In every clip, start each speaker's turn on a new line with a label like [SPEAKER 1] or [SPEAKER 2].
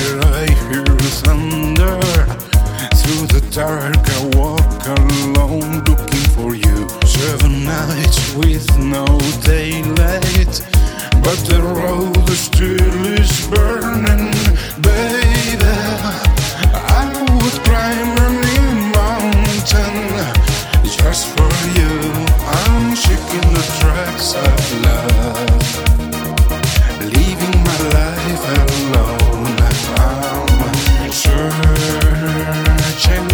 [SPEAKER 1] where I hear thunder. Through the dark I walk alone looking for you. 7 nights with no daylight, but the road still is burning. Baby, I would climb any mountain just for you. I'm shaking the tracks of love, leaving my life alone. I'm searching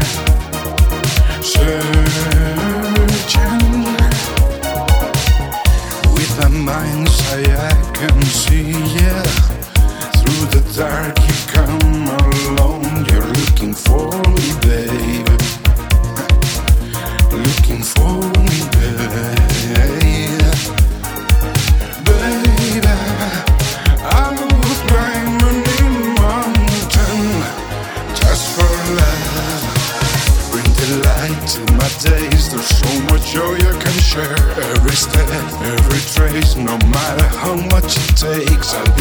[SPEAKER 1] with my mind's eye. I can see, yeah. Through the dark you come alone. You're looking for me, babe. Looking for me, babe. Baby, I would climb any mountain just for love. Bring the light to my days. There's so much joy I can share. Every step, every trace, no matter how much it takes, I'll